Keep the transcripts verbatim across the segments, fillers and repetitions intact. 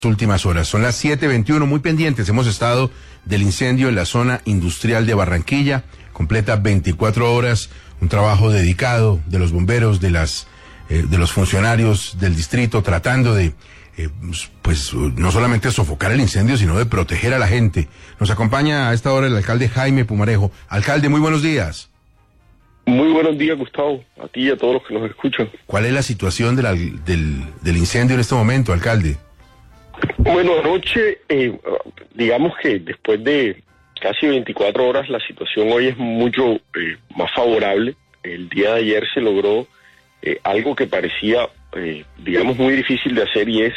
Últimas horas, son las siete veintiuno, muy pendientes hemos estado del incendio en la zona industrial de Barranquilla, completa veinticuatro horas, un trabajo dedicado de los bomberos, de las eh, de los funcionarios del distrito, tratando de eh, pues no solamente sofocar el incendio, sino de proteger a la gente. Nos acompaña a esta hora el alcalde Jaime Pumarejo. Alcalde, muy buenos días. Muy buenos días, Gustavo, a ti y a todos los que nos escuchan. ¿Cuál es la situación de la, del, del incendio en este momento, alcalde? Bueno, anoche, eh, digamos que después de casi veinticuatro horas, la situación hoy es mucho eh, más favorable. El día de ayer se logró eh, algo que parecía, eh, digamos, muy difícil de hacer, y es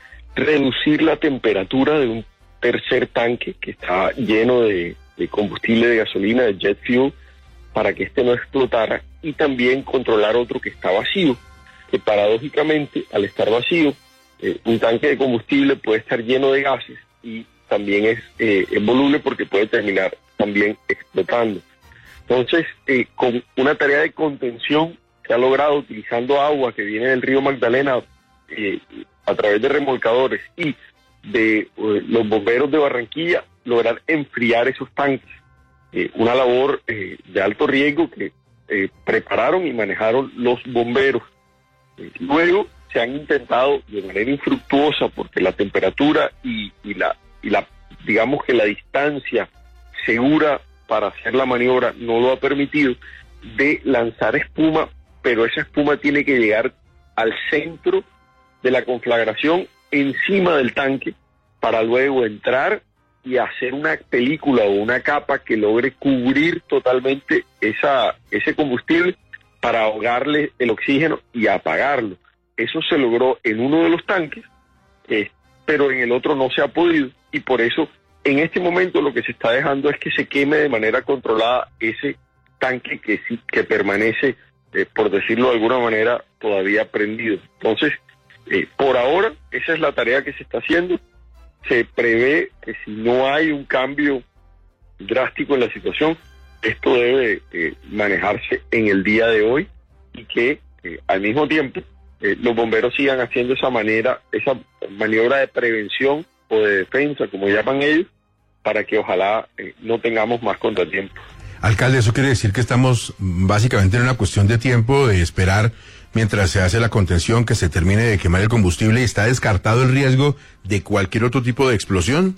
reducir la temperatura de un tercer tanque que está lleno de, de combustible de gasolina, de jet fuel, para que este no explotara, y también controlar otro que está vacío, que paradójicamente, al estar vacío, Eh, un tanque de combustible puede estar lleno de gases y también es, eh, es voluble porque puede terminar también explotando. Entonces, eh, con una tarea de contención se ha logrado, utilizando agua que viene del río Magdalena eh, a través de remolcadores y de eh, los bomberos de Barranquilla, lograr enfriar esos tanques. Eh, una labor eh, de alto riesgo que eh, prepararon y manejaron los bomberos. Eh, luego, se han intentado de manera infructuosa, porque la temperatura y, y la y la digamos que la distancia segura para hacer la maniobra no lo ha permitido, de lanzar espuma, pero esa espuma tiene que llegar al centro de la conflagración, encima del tanque, para luego entrar y hacer una película o una capa que logre cubrir totalmente esa ese combustible para ahogarle el oxígeno y apagarlo. Eso se logró en uno de los tanques, eh, pero en el otro no se ha podido, y por eso en este momento lo que se está dejando es que se queme de manera controlada ese tanque que sí que permanece, eh, por decirlo de alguna manera, todavía prendido. Entonces, eh, por ahora, esa es la tarea que se está haciendo. Se prevé que si no hay un cambio drástico en la situación, esto debe eh, manejarse en el día de hoy, y que eh, al mismo tiempo Eh, los bomberos sigan haciendo esa manera, esa maniobra de prevención o de defensa, como llaman ellos, para que ojalá eh, no tengamos más contratiempos. Alcalde, eso quiere decir que estamos básicamente en una cuestión de tiempo, de esperar mientras se hace la contención, que se termine de quemar el combustible, y está descartado el riesgo de cualquier otro tipo de explosión.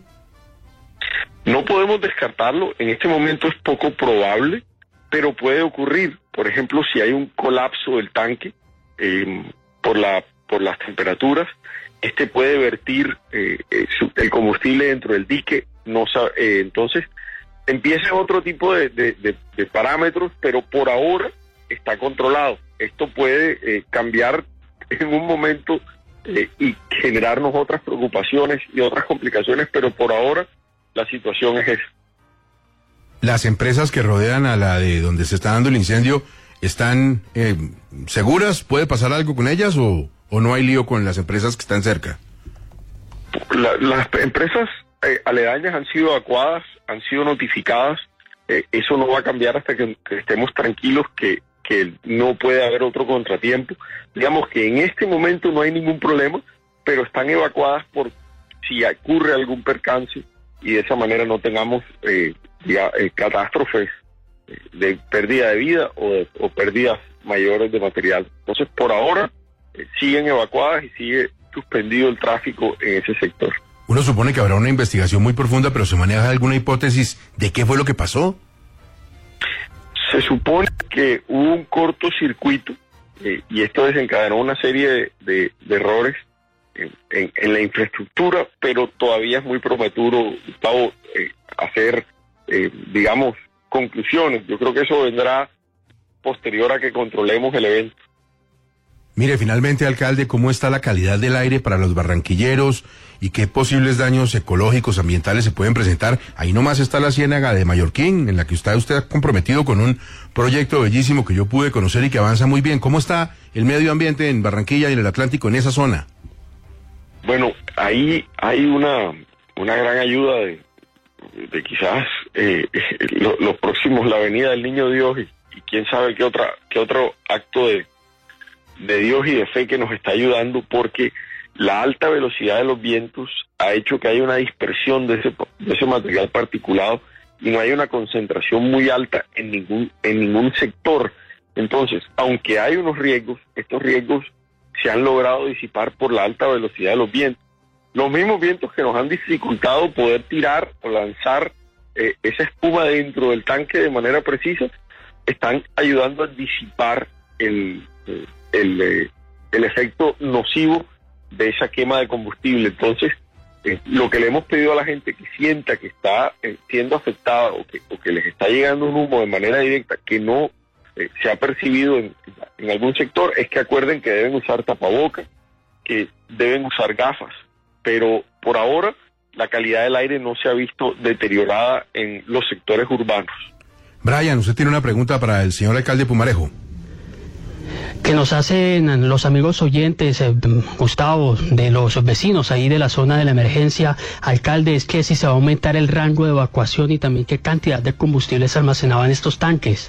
No podemos descartarlo, en este momento es poco probable, pero puede ocurrir. Por ejemplo, si hay un colapso del tanque, eh, por la por las temperaturas, este puede vertir eh, eh, su, el combustible dentro del dique, no eh, entonces empieza otro tipo de, de, de, de parámetros, pero por ahora está controlado. Esto puede eh, cambiar en un momento eh, y generarnos otras preocupaciones y otras complicaciones, pero por ahora la situación es esa. Las empresas que rodean a la de donde se está dando el incendio, ¿están eh, seguras? ¿Puede pasar algo con ellas o, o no hay lío con las empresas que están cerca? La, las empresas eh, aledañas han sido evacuadas, han sido notificadas. Eh, eso no va a cambiar hasta que, que estemos tranquilos que, que no puede haber otro contratiempo. Digamos que en este momento no hay ningún problema, pero están evacuadas por si ocurre algún percance, y de esa manera no tengamos eh, ya, eh, catástrofes de pérdida de vida o, de, o pérdidas mayores de material. Entonces, por ahora, eh, siguen evacuadas y sigue suspendido el tráfico en ese sector. Uno supone que habrá una investigación muy profunda, pero ¿se maneja alguna hipótesis de qué fue lo que pasó? Se supone que hubo un cortocircuito eh, y esto desencadenó una serie de, de, de errores en, en, en la infraestructura, pero todavía es muy prematuro, Gustavo, eh, hacer, eh, digamos, conclusiones. Yo creo que eso vendrá posterior a que controlemos el evento. Mire, finalmente, alcalde, ¿cómo está la calidad del aire para los barranquilleros y qué posibles daños ecológicos, ambientales se pueden presentar? Ahí nomás está la Ciénaga de Mallorquín, en la que usted, usted ha comprometido con un proyecto bellísimo que yo pude conocer y que avanza muy bien. ¿Cómo está el medio ambiente en Barranquilla y en el Atlántico, en esa zona? Bueno, ahí hay una, una gran ayuda de de quizás eh, los lo próximos, la Avenida del Niño Dios, y, y quién sabe qué otra qué otro acto de, de Dios y de fe que nos está ayudando, porque la alta velocidad de los vientos ha hecho que haya una dispersión de ese, de ese material particulado y no hay una concentración muy alta en ningún, en ningún sector. Entonces, aunque hay unos riesgos, estos riesgos se han logrado disipar por la alta velocidad de los vientos. Los mismos vientos que nos han dificultado poder tirar o lanzar eh, esa espuma dentro del tanque de manera precisa, están ayudando a disipar el, el, el, el efecto nocivo de esa quema de combustible. Entonces, eh, lo que le hemos pedido a la gente que sienta que está eh, siendo afectada o que, o que les está llegando un humo de manera directa que no eh, se ha percibido en, en algún sector, es que acuerden que deben usar tapabocas, que deben usar gafas, pero por ahora la calidad del aire no se ha visto deteriorada en los sectores urbanos. Brian, usted tiene una pregunta para el señor alcalde Pumarejo. Que nos hacen los amigos oyentes, eh, Gustavo, de los vecinos ahí de la zona de la emergencia. Alcalde, es que si se va a aumentar el rango de evacuación y también qué cantidad de combustible se almacenaba en estos tanques.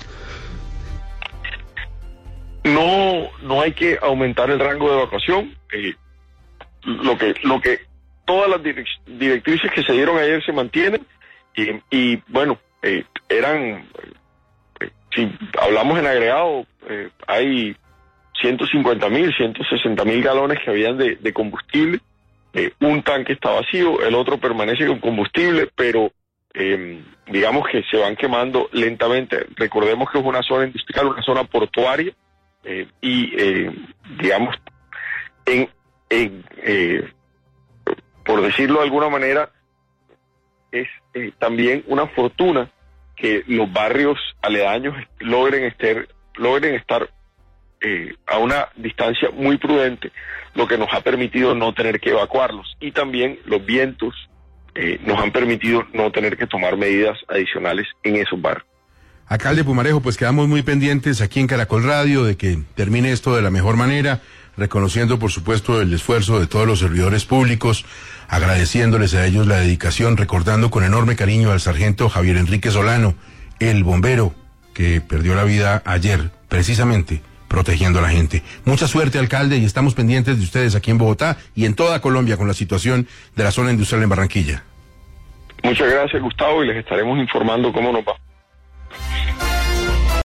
No, no hay que aumentar el rango de evacuación. Eh, lo que, lo que, todas las direc directrices que se dieron ayer se mantienen y, y bueno, eh, eran, eh, si hablamos en agregado, eh, hay ciento cincuenta mil, ciento sesenta mil galones que habían de, de combustible. Eh, un tanque está vacío, el otro permanece con combustible, pero eh, digamos que se van quemando lentamente. Recordemos que es una zona industrial, una zona portuaria, eh, y eh, digamos, en, en eh, por decirlo de alguna manera, es eh, también una fortuna que los barrios aledaños logren estar, logren estar eh, a una distancia muy prudente, lo que nos ha permitido no tener que evacuarlos. Y también los vientos eh, nos han permitido no tener que tomar medidas adicionales en esos barrios. Alcalde Pumarejo, pues quedamos muy pendientes aquí en Caracol Radio de que termine esto de la mejor manera, reconociendo por supuesto el esfuerzo de todos los servidores públicos, agradeciéndoles a ellos la dedicación, recordando con enorme cariño al sargento Javier Enrique Solano, el bombero que perdió la vida ayer, precisamente protegiendo a la gente. Mucha suerte, alcalde, y estamos pendientes de ustedes aquí en Bogotá y en toda Colombia con la situación de la zona industrial en Barranquilla. Muchas gracias, Gustavo, y les estaremos informando cómo nos va.